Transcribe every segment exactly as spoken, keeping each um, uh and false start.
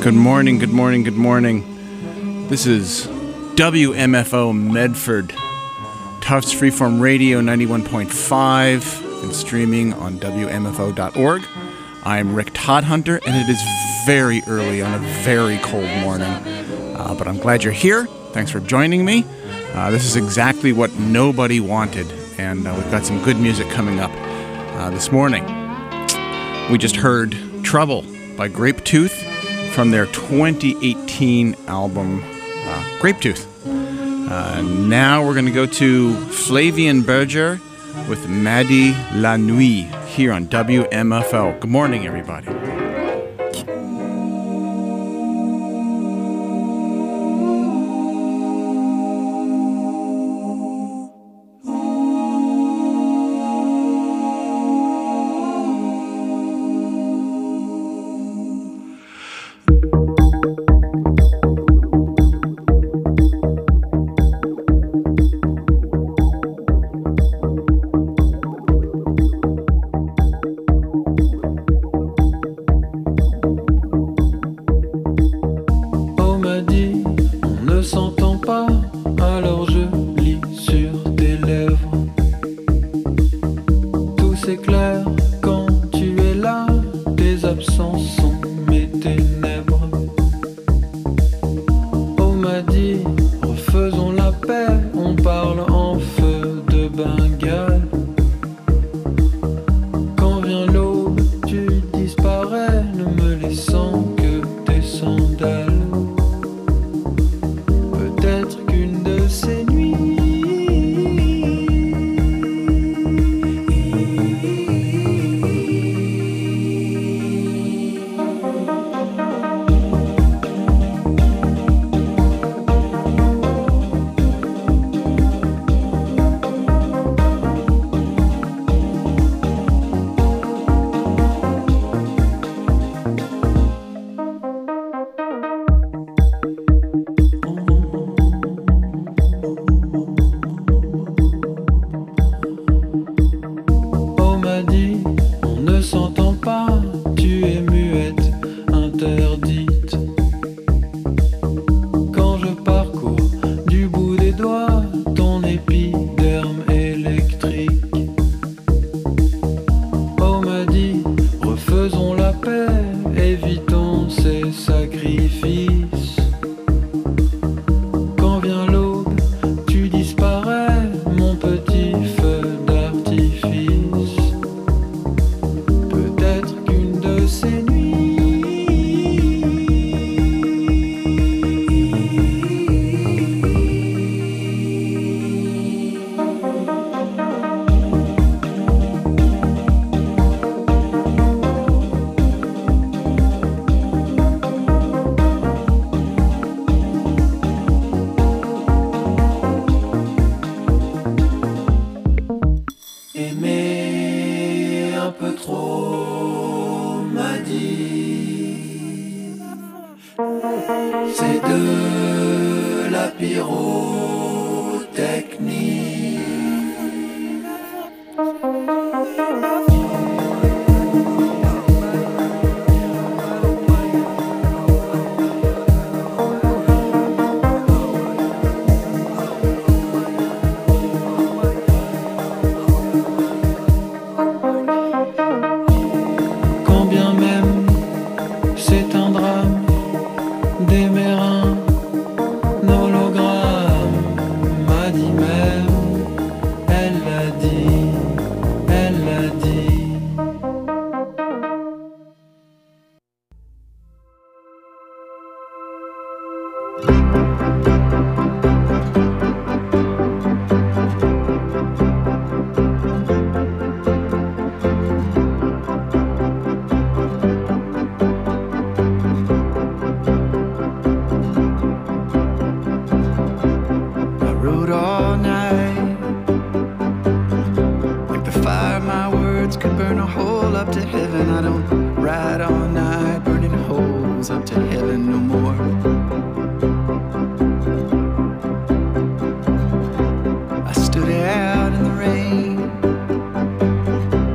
Good morning, good morning, good morning. This is W M F O Medford, Tufts Freeform Radio ninety-one point five, and streaming on W M F O dot org. I'm Rick Todhunter, and it is very early on a very cold morning. Uh, but I'm glad you're here. Thanks for joining me. Uh, this is exactly what nobody wanted, and uh, we've got some good music coming up uh, this morning. We just heard Trouble by Grapetooth from their twenty eighteen album uh, Grapetooth. Uh, now we're going to go to Flavien Berger with Madi La Nuit here on W M F O. Good morning, everybody.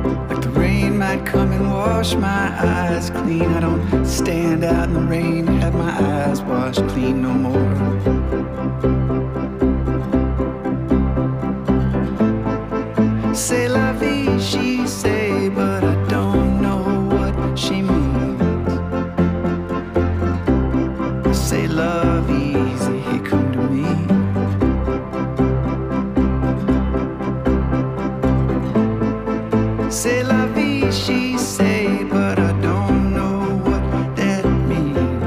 Come and wash my eyes clean. I don't stand out in the rain, have washed clean no more. C'est la vie, she say, but I don't know what she means. I say love easy, hey, come to me. C'est la vie, she say, but I don't know what that means.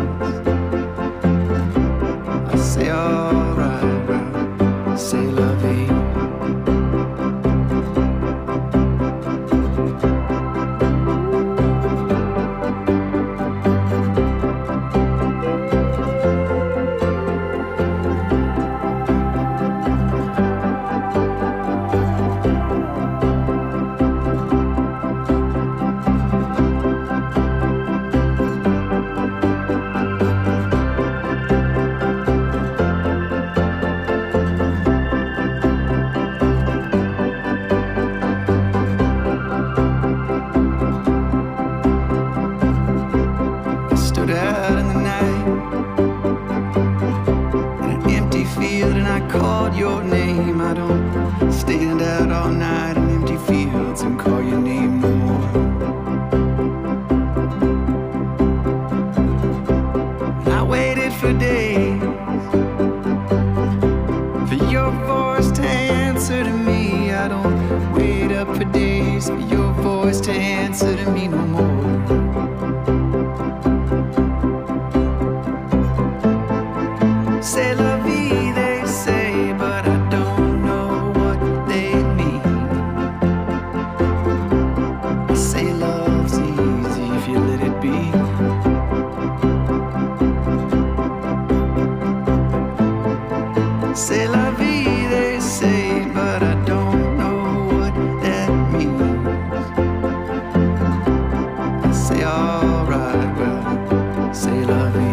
I say alright, right, c'est la vie. Your name, I don't stand out all night in empty fields and call your name no more. And I waited for days for your voice to answer to me. I don't wait up for days for your voice to answer to me no more. C'est la vie, they say, but I don't know what they mean. I say love's easy if you let it be. C'est la vie, they say, but I don't know what that means. I say alright, well, c'est la vie.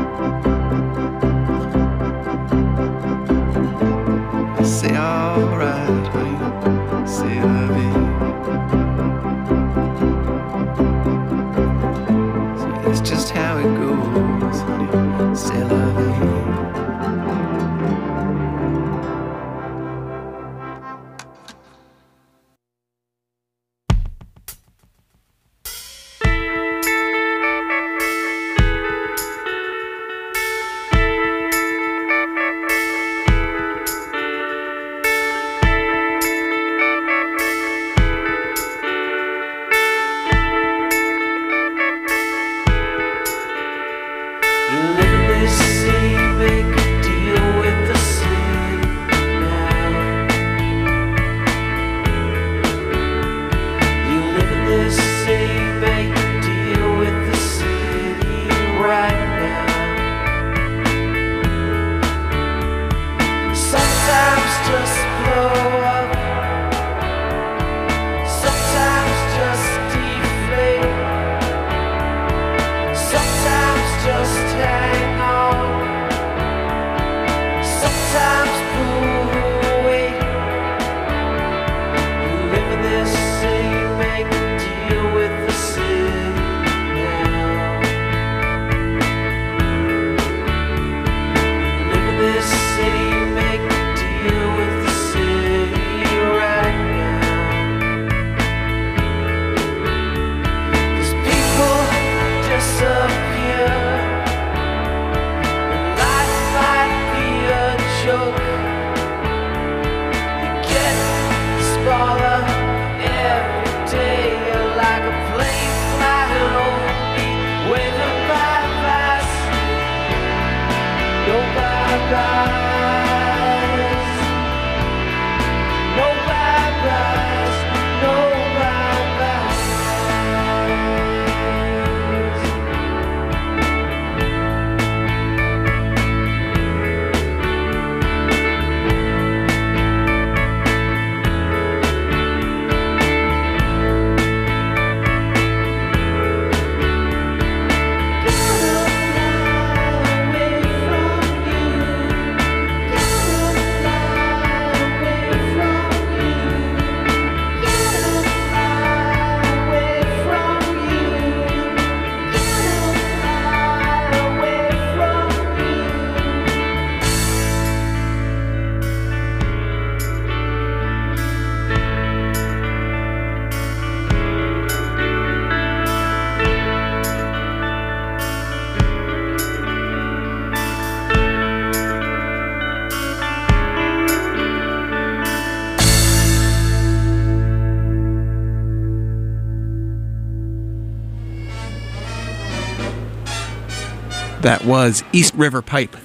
Say alright, honey, say la vie. See, that's just how it goes, honey, say la vie. That was East River Pipe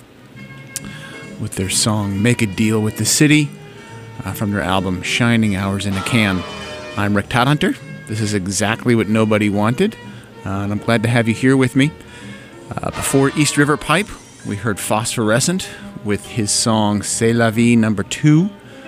with their song Make a Deal with the City uh, from their album Shining Hours in a Can. I'm Rick Todhunter. This is exactly what nobody wanted, uh, and I'm glad to have you here with me. Uh, before East River Pipe, we heard Phosphorescent with his song C'est la vie number two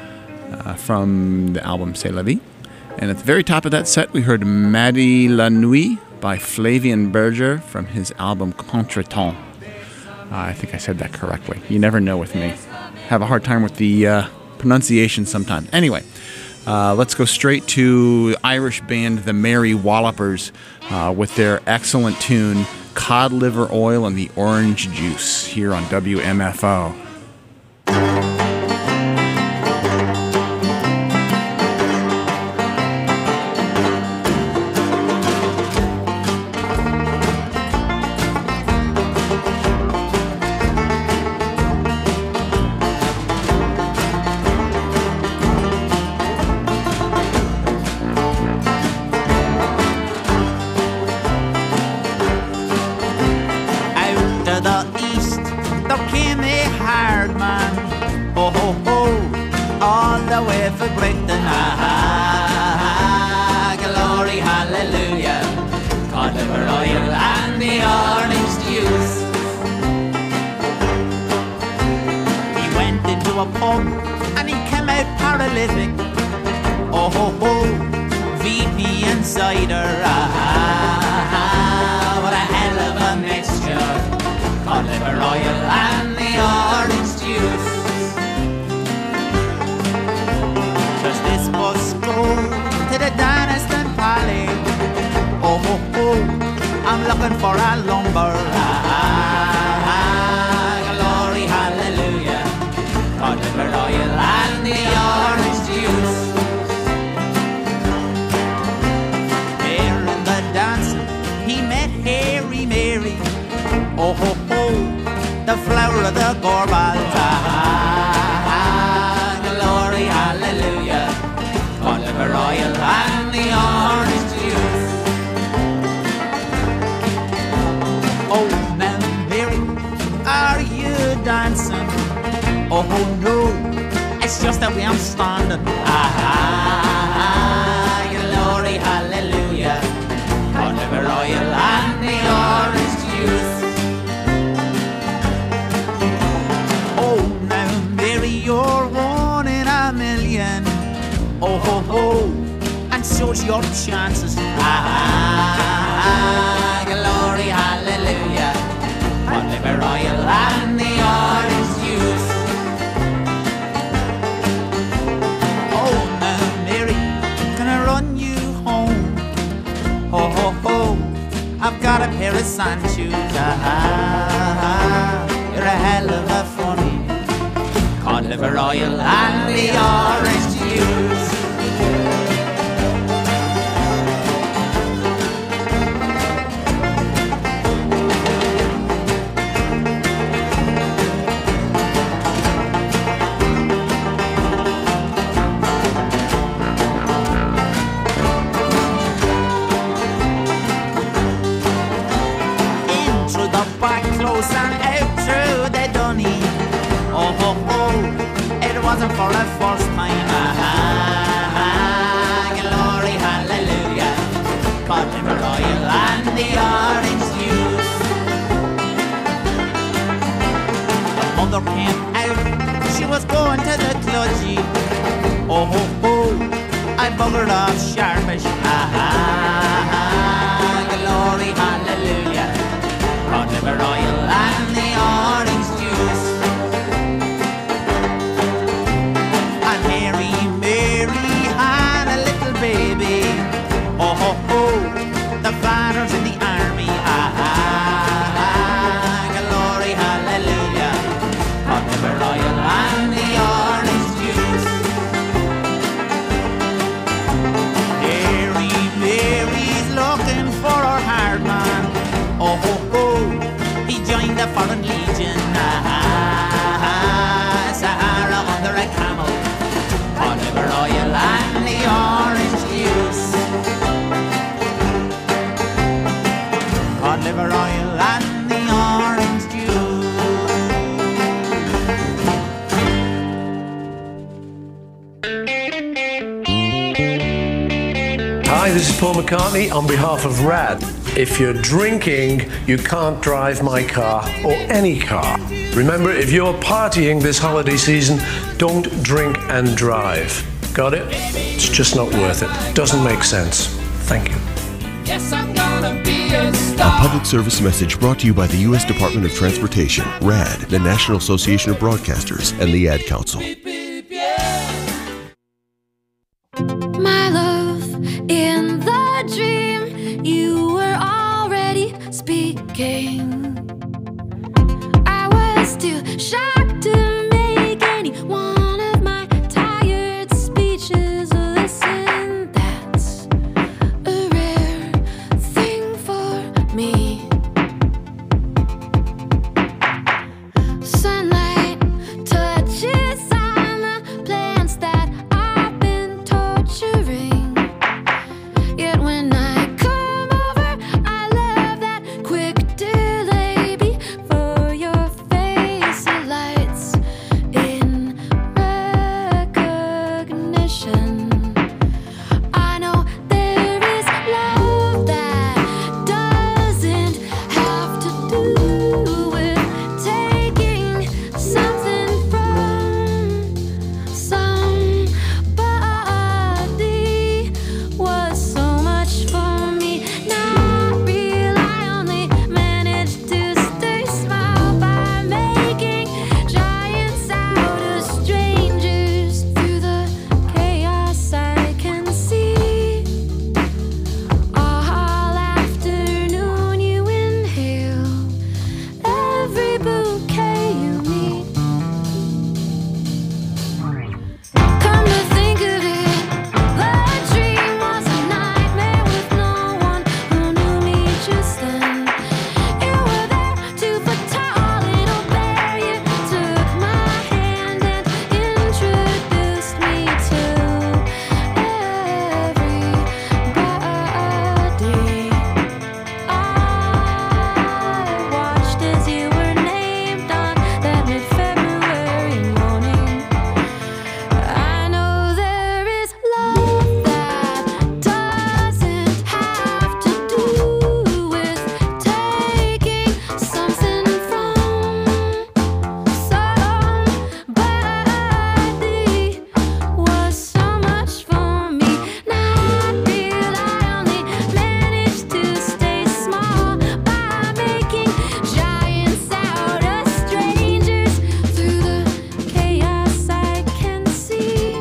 uh, from the album C'est la vie. And at the very top of that set, we heard Maddie la Nuit by Flavien Berger from his album Contretemps. Uh, I think I said that correctly. You never know with me. Have a hard time with the uh, pronunciation sometimes. Anyway, uh, let's go straight to Irish band The Merry Wallopers uh, with their excellent tune Cod Liver Oil and the Orange Juice here on W M F O. Mary, Mary. Hi, this is Paul McCartney on behalf of RAD. If you're drinking, you can't drive my car or any car. Remember, if you're partying this holiday season, don't drink and drive. Got it? It's just not worth it. Doesn't make sense. Thank you. Yes, I'm gonna be a star. A public service message brought to you by the U S Department of Transportation, RAD, the National Association of Broadcasters, and the Ad Council. My love, in the dream, you were already speaking. I was too shocked to make any one of my tired speeches listen. That's a rare thing for me. Sunlight touches on the plants that I've been torturing. Yet when I come over, I love that quick delay before your face lights in recognition. I know there is love that doesn't have to do with taking something from somebody. Was so much for me, not real. I only managed to stay small by making giants out of strangers. Through the chaos I can see. All afternoon you inhale every bouquet you meet. Come to think of it, the dream was a nightmare with no one who knew me just then. You were there, two foot tall, little bear. You took my hand and introduced me to everybody. I watched as you were named on that mid-February morning. I know there is love that doesn't have to do with taking something from somebody. Was so much for me, not real. I only managed to stay small by making giants out of strangers. Through the chaos I can see.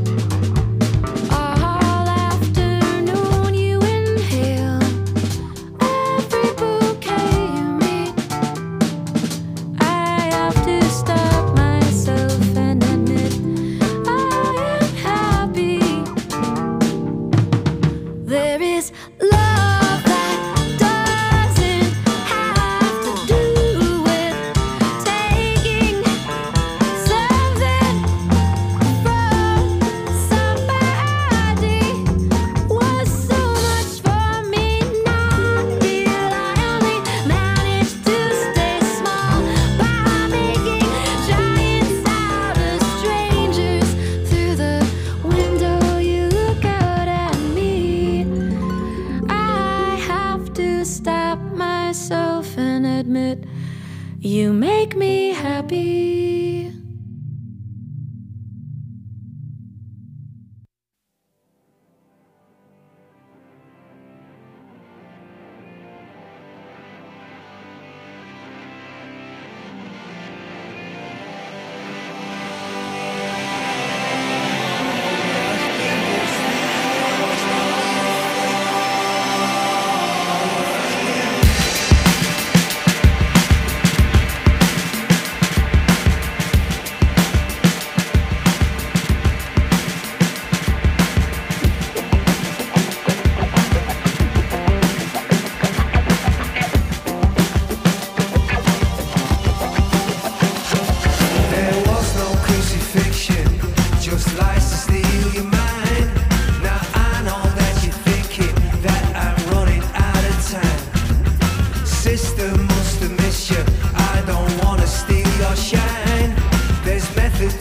All afternoon you inhale every bouquet you meet. I have to stop myself and admit I am happy. There is love that doesn't have to do with taking something from somebody. Was so much for me, not real. I only managed to stay small by making giants out of strangers. Through the window you look out at me. I have to stop myself and admit you make me happy.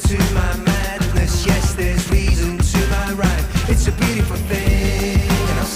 It's a beautiful thing, and I'll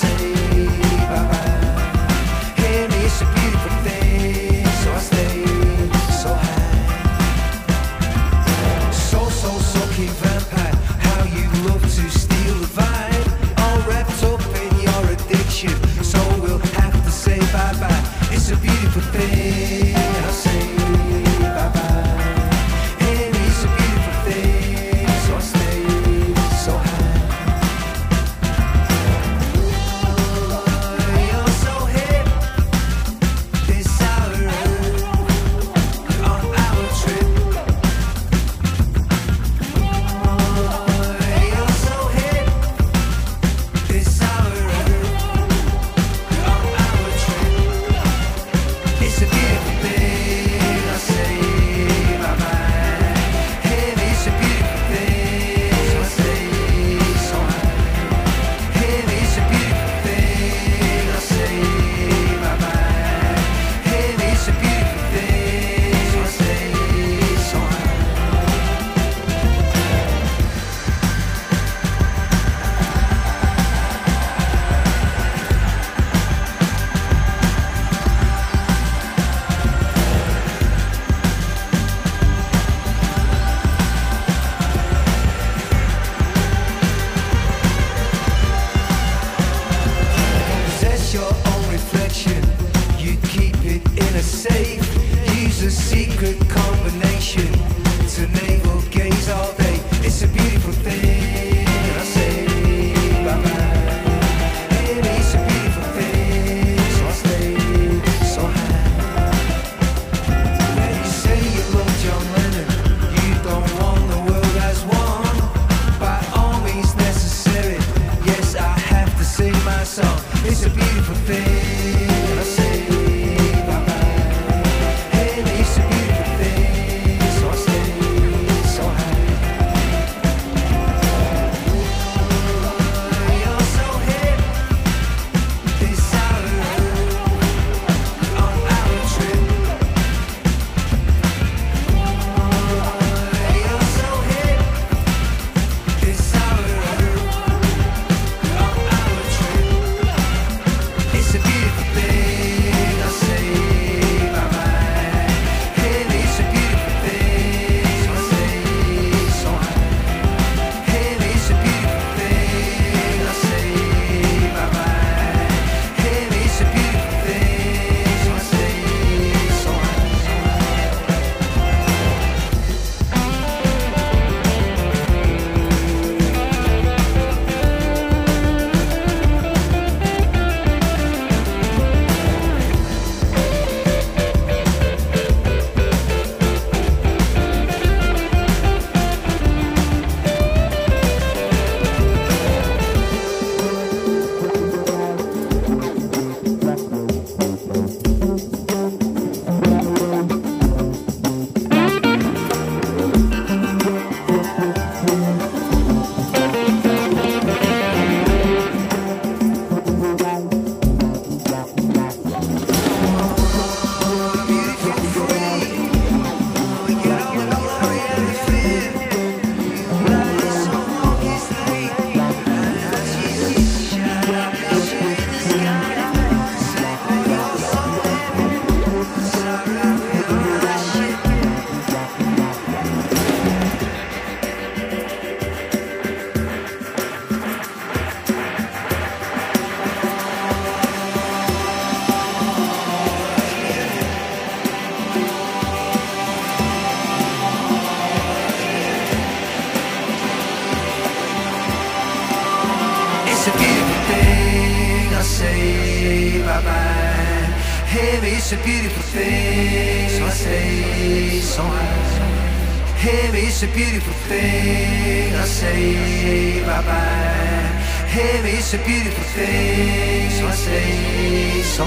bye-bye. Heavy is a beautiful thing, so I say so. Heavy is a beautiful thing, I say bye-bye. Heavy is a beautiful thing, so I say so.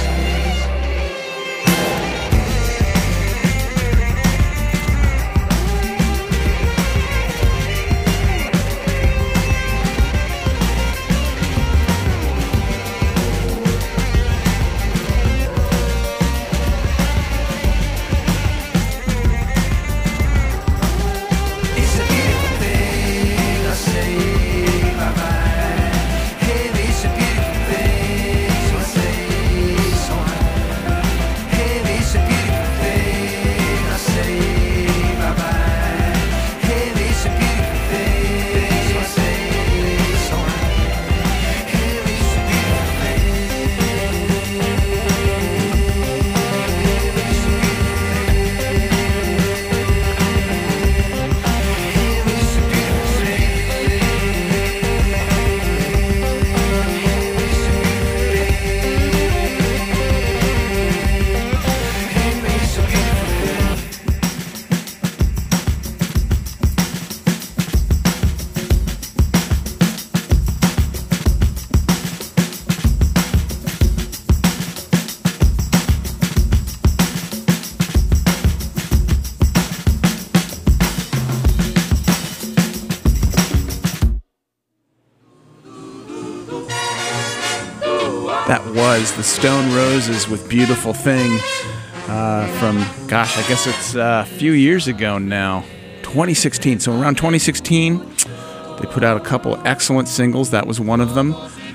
That was the Stone Roses with Beautiful Thing uh, from, gosh, I guess it's uh, a few years ago now, twenty sixteen. So around twenty sixteen, they put out a couple excellent singles. That was one of them.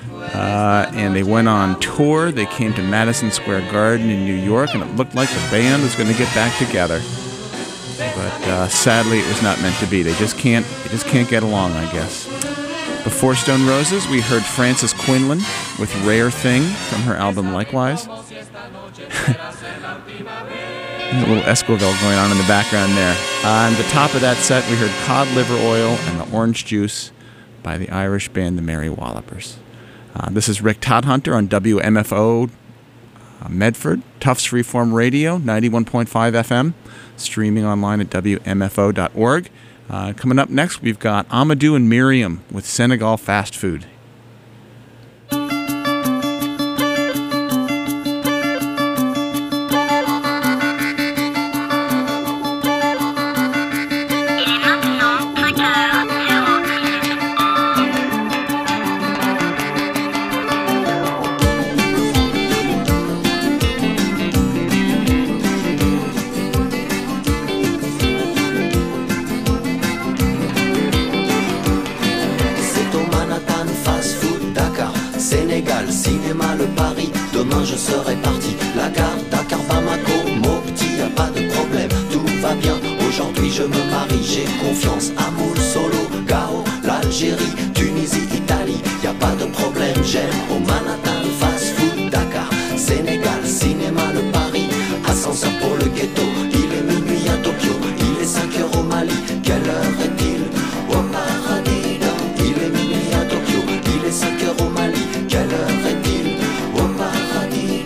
Uh, and they went on tour. They came to Madison Square Garden in New York, and it looked like the band was going to get back together. But uh, sadly, it was not meant to be. They just can't. They just can't get along, I guess. Before Stone Roses, we heard Frances Quinlan with Rare Thing from her album Likewise. A little Esquivel going on in the background there. Uh, on the top of that set, we heard Cod Liver Oil and the Orange Juice by the Irish band The Merry Wallopers. Uh, this is Rick Todhunter on W M F O uh, Medford, Tufts Freeform Radio, ninety-one point five F M, streaming online at W M F O dot org. Uh, coming up next, we've got Amadou and Miriam with Senegal Fast Food. Cinéma, le Paris, demain je serai parti. La gare, Dakar, Bamako, Mopti, y a pas de problème, tout va bien. Aujourd'hui je me marie, j'ai confiance. Amour, Solo, Gao, l'Algérie, Tunisie, Italie, y a pas de problème. J'aime au Manhattan, fast food, Dakar, Sénégal, cinéma, le Paris, ascenseur pour le ghetto. Il est minuit à Tokyo, il est cinq heures au Mali. Quelle heure est-il au paradis? Il est minuit à Tokyo, il est cinq heures au Mali. Quelle heure est-il au paradis?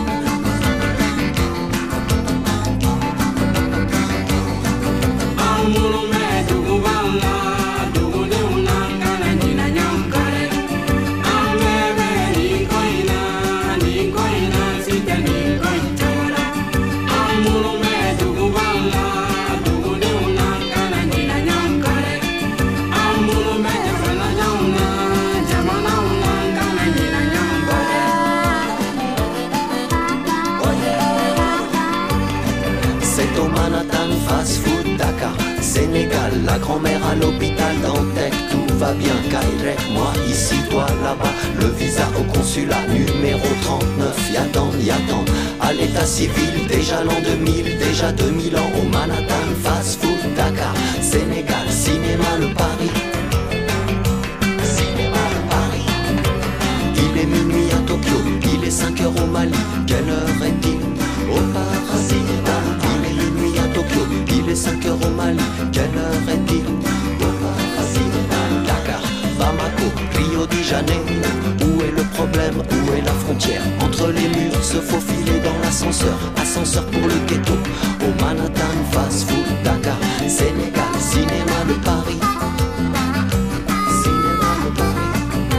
Sénégal, la grand-mère à l'hôpital Dantec, tout va bien, Kairek, moi ici, toi là-bas, le visa au consulat numéro trente-neuf, Yadan, Yadan, à l'état civil, déjà l'an deux mille, déjà deux mille ans, au Manhattan, fast food, Dakar, Sénégal, cinéma, le Paris, cinéma, le Paris, il est minuit à Tokyo, il est cinq heures au Mali, quelle heure est-il au paradis? Il est minuit à Tokyo, il est cinq heures au Mali, quelle heure est-il au paradis? Dakar, Bamako, Rio de Janeiro, où est le problème, où est la frontière entre les ascenseur, ascenseur pour le ghetto. Au Manhattan, fast food, Dakar, Sénégal, cinéma de Paris. Cinéma de Paris.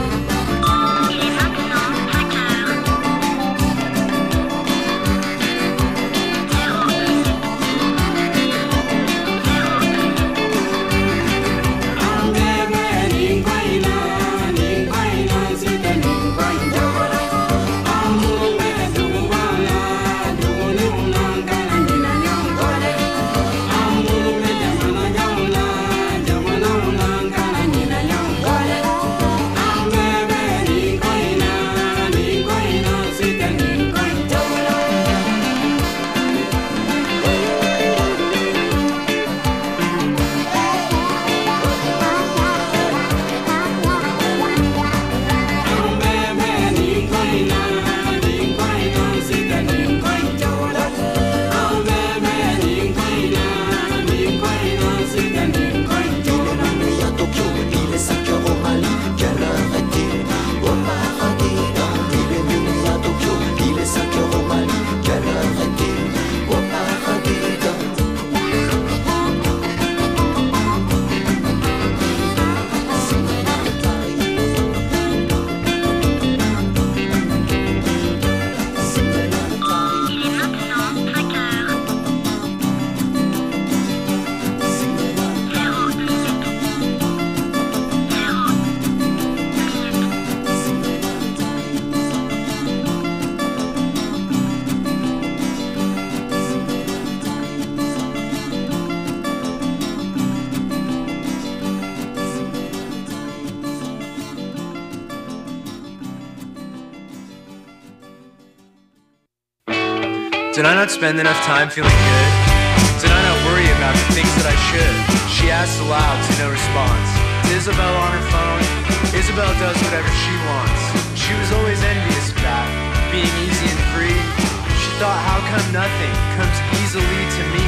Did I not spend enough time feeling good? Did I not worry about the things that I should? She asked aloud to no response. To Isabel on her phone, Isabel does whatever she wants. She was always envious of that, being easy and free. She thought, how come nothing comes easily to me?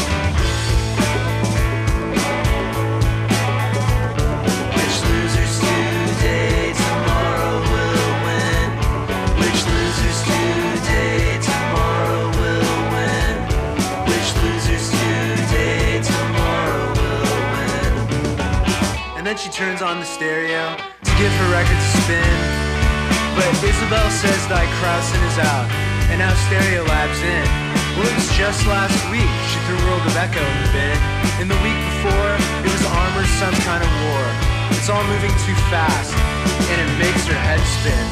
Which losers today, tomorrow will win? Which losers today, tomorrow will win? Which losers today, tomorrow will win? And then she turns on the stereo to give her record to spin. But Isabel says that Krausen is out, and now Stereolab's in. Well, it was just last week she threw World of Echo in the bin. And the week before, it was Armor Some Kind of War. It's all moving too fast, and it makes her head spin.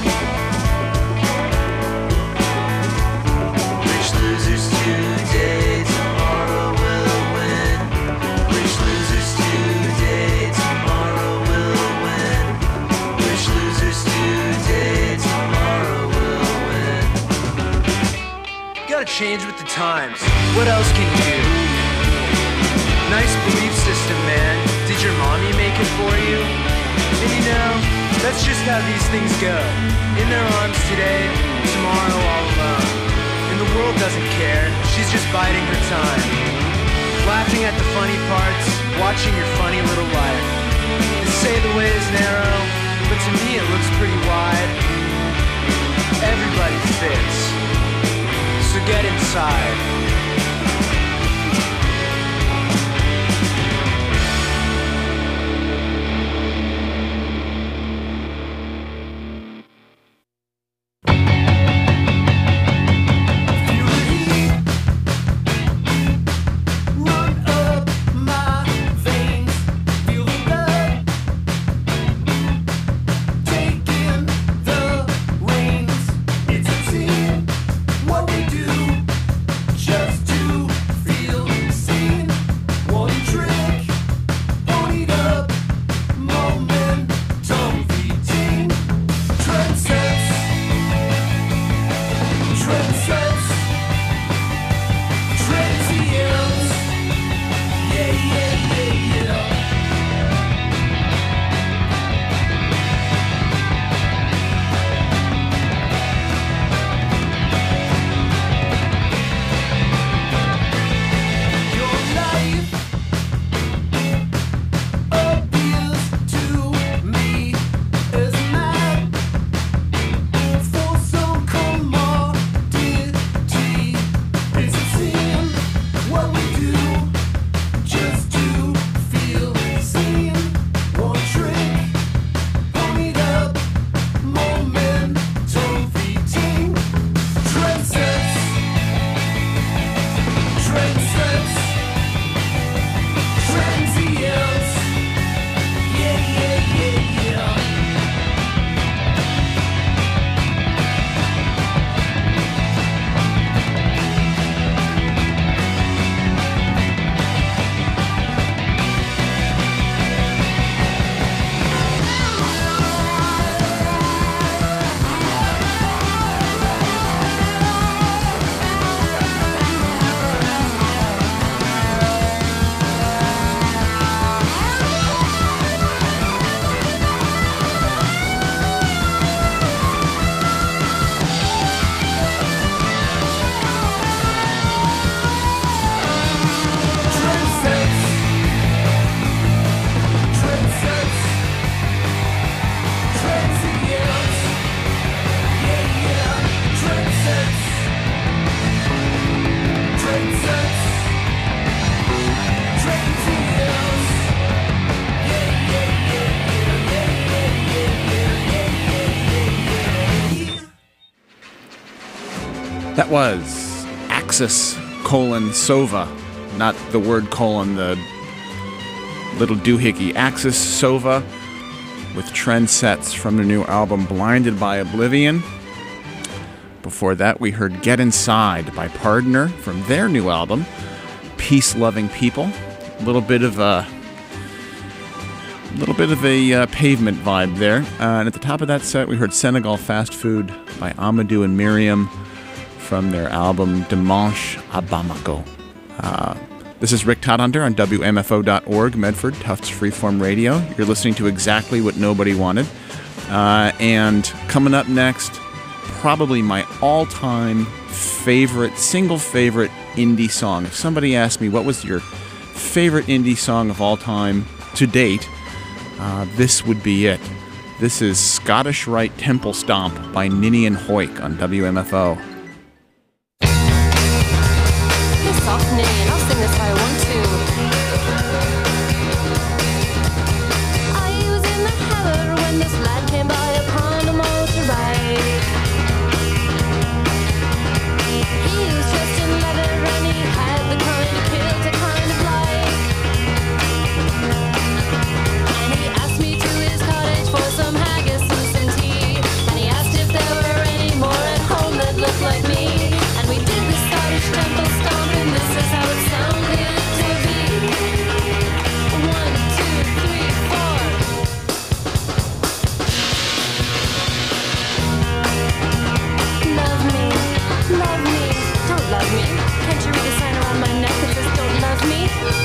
Which losers today, tomorrow will win? Which losers today, tomorrow will win? Which losers today, tomorrow will win? You gotta change with the times. What else can you do? Nice belief system, man. Did your mommy make it for you? And you know, that's just how these things go. In their arms today, tomorrow all alone. And the world doesn't care, she's just biding her time. Laughing at the funny parts, watching your funny little life. They say the way is narrow, but to me it looks pretty wide. Everybody fits, so get inside. What we do, just That was Axis colon Sova, not the word colon, the little doohickey. Axis Sova with Trend Sets from their new album Blinded by Oblivion. Before that, we heard Get Inside by Pardoner from their new album Peace Loving People. A little bit of a little bit of a uh, Pavement vibe there. Uh, and at the top of that set, we heard Senegal Fast Food by Amadou and Miriam from their album Dimanche à Bamako. Uh, this is Rick Todhunter on W M F O dot org, Medford, Tufts Freeform Radio. You're listening to Exactly What Nobody Wanted. Uh, and coming up next, probably my all-time favorite, single favorite indie song. If somebody asked me what was your favorite indie song of all time to date, uh, this would be it. This is Scottish Rite Temple Stomp by Ninian Hoik on W M F O. Piss off, Ninian. I'll sing this if I want to. I was in the heather when this lad came by upon a motorbike. He was dressed in leather and he had the kind of kilt I kind of like. And he asked me to his cottage for some haggis and some tea. And he asked if there were any more at home that looked like me. And we did the Scottish temple stomp, and this is how it sounded to me. One, two, three, four. Love me, love me, don't love me. Can't you read a sign around my neck that says don't love me?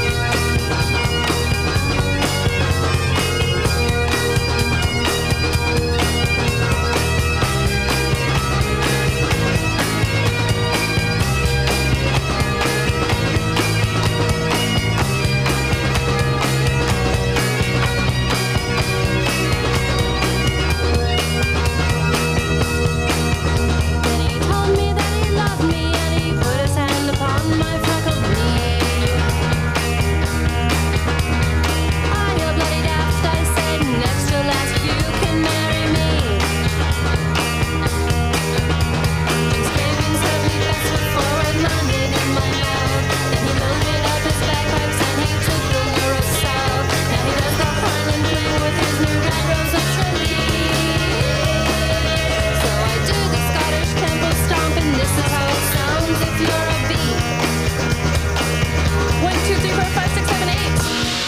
Then he told me that he loved me and he put his hand upon my freckled knee. I feel bloody daft, I said, next you'll ask if you can marry me. His craving served me best foot forward, landed in my mouth. Then he loaded up his bagpipes and he took the lure south. Now he does the Highland thing with his new red rose of So I do the Scottish temple stomp, and this is how it sounds if you're a bee. One, two, three, four, five, six, seven, eight.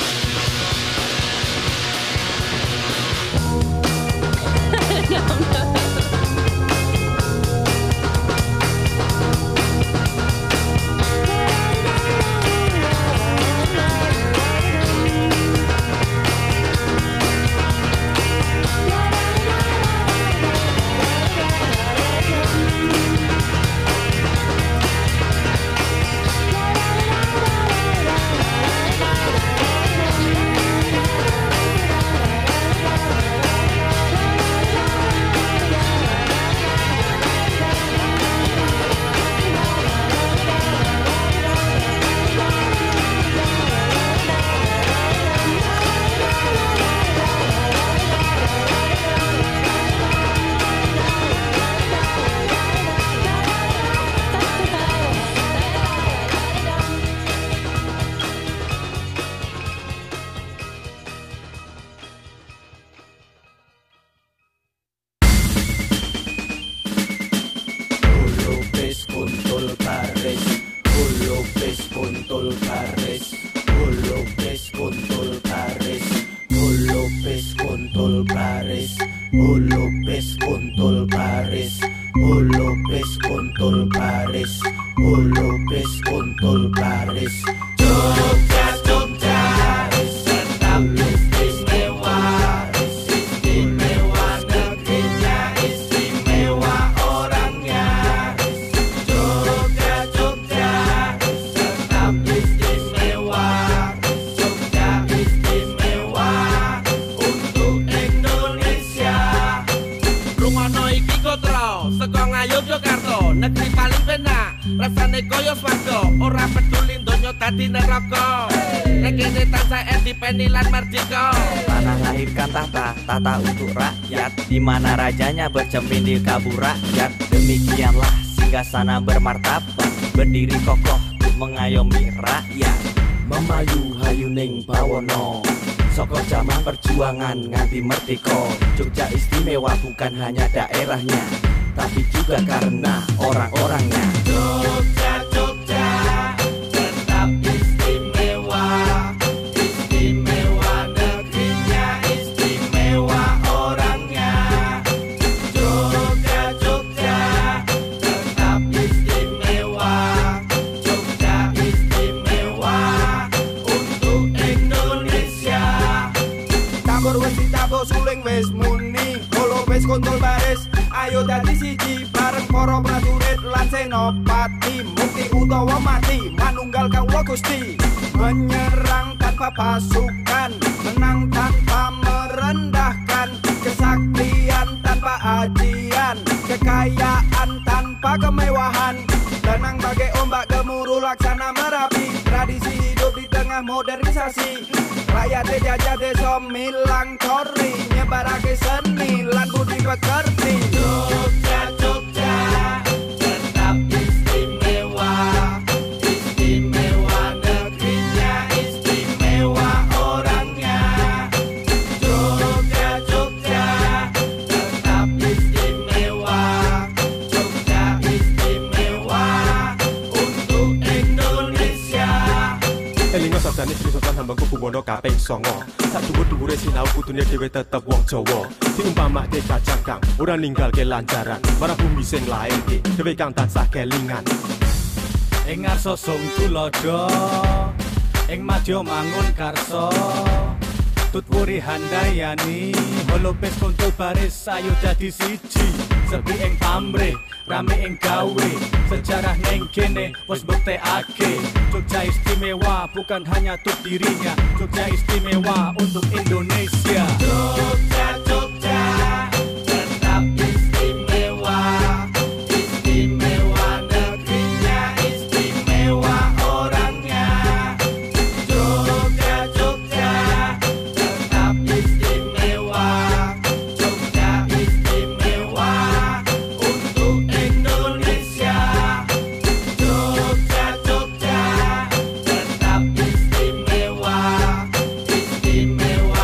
No, no. Lopez Contol Pares, Lopez Contol Pares, Lopez Contol Pares, Lopez Contol Pares, Lopez Contol Pares, Lopez Contol Pares, Lopez Contol Pares. Jogja, Jogja, tetap istimewa, istimewa negerinya, istimewa orangnya. Jogja, Jogja, tetap istimewa, Jogja istimewa untuk Indonesia. Rungono iki kotro, saka Ngayog Yogyakarta, negeri paling penak, rasane koyo swarga, ora peduli donya dadi neraka. Nek kene tansah independen lan merdeka. Tanah lahirkan tahta, tata untuk rakyat, di mana rajanya bercermin di kabur rakyat. Demikianlah singgah sana bermartabat, berdiri kokoh mengayomi rakyat. Memayu hayuning bawono soko zaman perjuangan nganti mertiko. Jogja istimewa bukan hanya daerahnya, tapi juga karena orang-orangnya. Jogja, Jogja tetap istimewa. Istimewa negerinya, istimewa orangnya. Jogja, Jogja tetap istimewa. Jogja istimewa untuk Indonesia. Tabur wis ditabur suling wis muni, kolo wis kontol baris. Ayo dadi siji bareng para prajurit lan senopati. Mukti utawa mati manunggal kawula Gusti. Menyerang tanpa pasukan, menang tanpa merendahkan. Kesaktian tanpa ajian, kekayaan tanpa kemewahan. Tenang bagai ombak gemuruh laksana Merapi. Tradisi hidup di tengah modernisasi. Rakyat jajah desa milang cori, nyebarake seni lan budi pekerti. Jogja, Jogja tetap istimewa. Istimewa negerinya, istimewa orangnya. Jogja, Jogja tetap istimewa. Jogja istimewa untuk Indonesia. Elingo sabdane Sri Sultan Hamengkubuwono kaping songo. Sadhuwur-dhuwure sinau kudune dhewe tetep wong Jawa. Diumpamake Kajang kang ora ninggalke lanjaran, marang bumi sing lairke dhewe kang tansah kelingan. Ing ngarsa sung tulodo, ing madya mangun karso. Tutwuri handayani, holopes kontol baris ayo dadi siji. Sepi ing pamrih, rame ing gawe, sejarah ning kene wis mbuktekake. Jogja istimewa bukan hanya untuk dirinya, Jogja istimewa untuk Indonesia. Jogja, Jogja tetap istimewa. Istimewa negerinya, istimewa orangnya. Jogja, Jogja tetap istimewa. Jogja istimewa untuk Indonesia. Jogja, Jogja tetap istimewa. Istimewa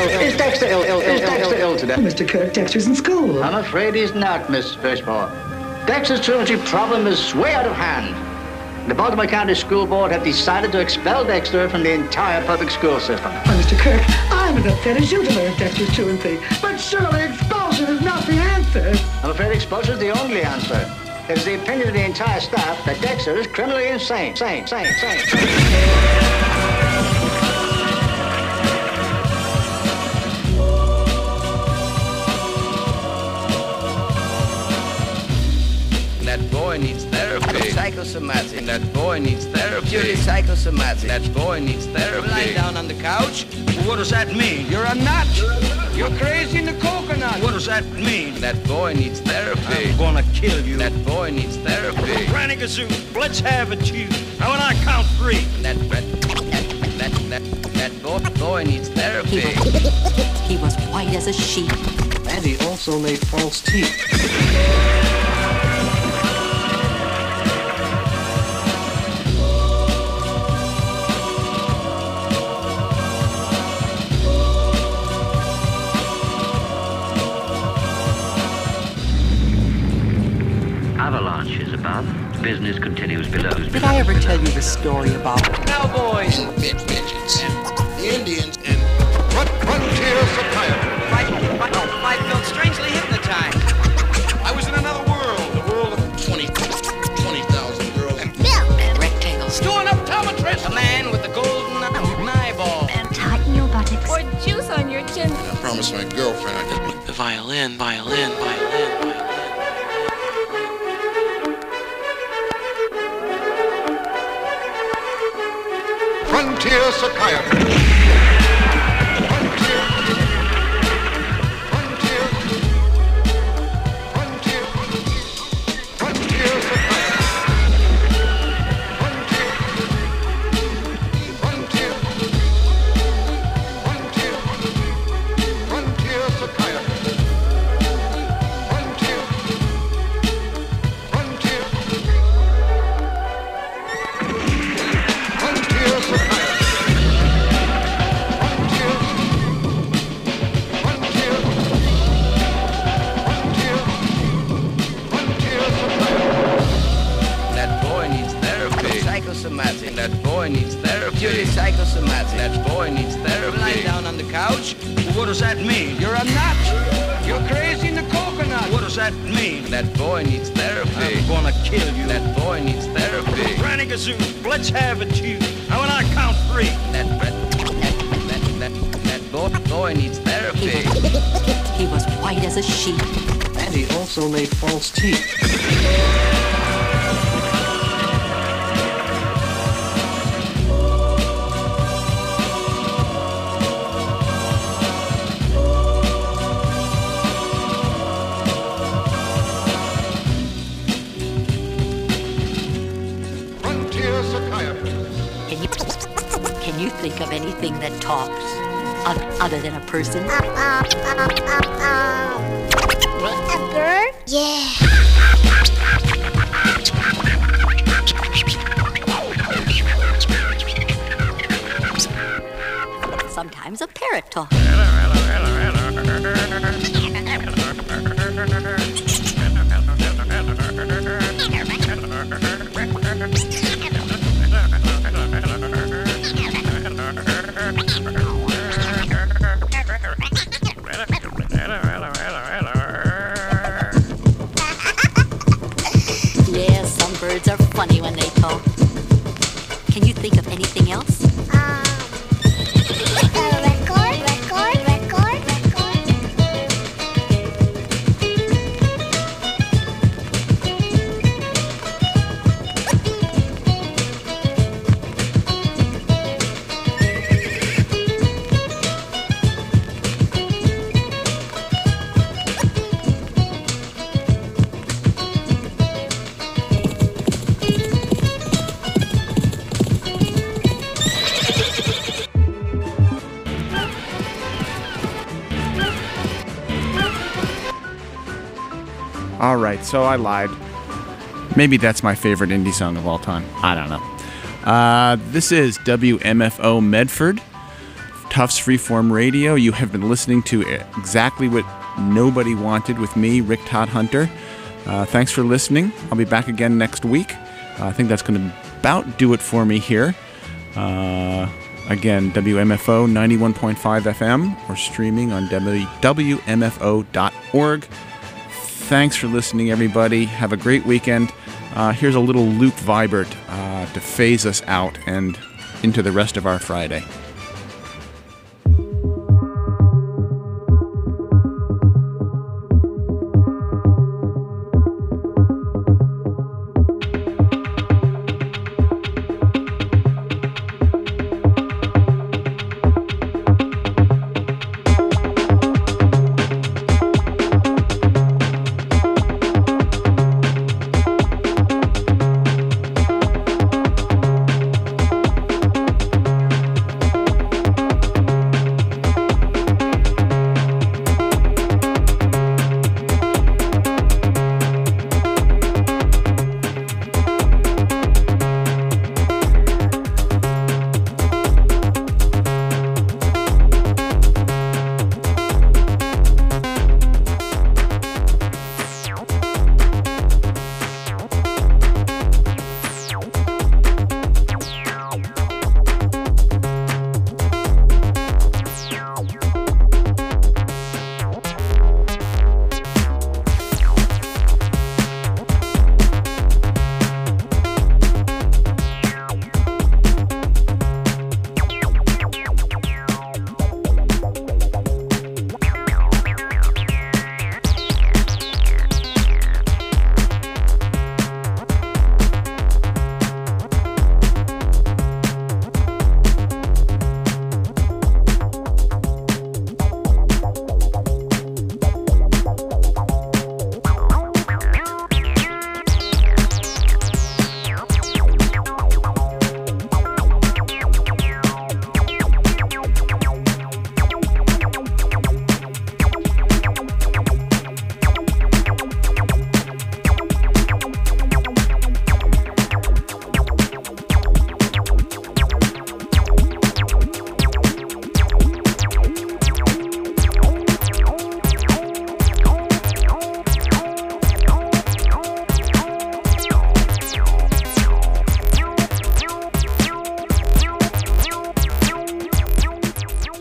ill? Is Dexter ill? ill, ill, Is Dexter ill today? Mister Kirk, Dexter's in school. I'm afraid he's not, Miss Fishmore. Dexter's truancy problem is way out of hand. The Baltimore County School Board have decided to expel Dexter from the entire public school system. Why, Mister Kirk, I'm as upset as you to learn Dexter's truancy. But surely expulsion is not the answer. I'm afraid expulsion is the only answer. It is the opinion of the entire staff that Dexter is criminally insane. Sane, sane, sane, sane. That boy needs therapy. Psychosomatic. That boy needs therapy. Purely psychosomatic. That boy needs therapy. Lie down on the couch. What does that mean? You're a nut. You're crazy in the coconut. What does that mean? That boy needs therapy. I'm gonna kill you. That boy needs therapy. Granny Gazoo, let's have it, you. Now when I count three. That that that that, that boy, boy needs therapy. He was white as a sheet. And he also made false teeth. Avalanche is above. Business continues below. Did I ever tell you the story about Cowboys and midgets and the Indians and frontier psychiatry? I felt strangely hypnotized. I was in another world, the world of twenty, twenty thousand girls. And milk and rectangles? to an optometrist, a man with a golden eyeball. And tighten your buttocks. Or juice on your chin. I promised my girlfriend I'd just The violin, violin, violin, violin. Frontier psychiatry. Frontier. Frontier. Frontier. Frontier psychiatry. Frontier. Frontier. Frontier. Frontier psychiatry. Frontier. Frontier. Frontier psychiatry. Psychosomatic. That boy needs therapy. Purely psychosomatic. That boy needs therapy. Lie down on the couch. What does that mean? You're a nut. You're crazy in the coconut. What does that mean? That boy needs therapy. I'm gonna kill you. That boy needs therapy. Granny Gazoo, let's have it, you. Now when I count three. That that that that, that boy, boy needs therapy. He was white as a sheet. And he also made false teeth. Can you, can you think of anything that talks o- other than a person? A bird? Yeah. Sometimes a parrot talks. Yeah, some birds are funny when they talk. Can you think of anything else? All right, so I lied. Maybe that's my favorite indie song of all time. I don't know. Uh, this is W M F O Medford, Tufts Freeform Radio. You have been listening to exactly what nobody wanted with me, Rick Todd Hunter. Uh, thanks for listening. I'll be back again next week. Uh, I think that's going to about do it for me here. Uh, again, W M F O ninety-one point five F M or streaming on W M F O dot org. Thanks for listening, everybody. Have a great weekend. Uh, here's a little Luke Vibert uh, to phase us out and into the rest of our Friday.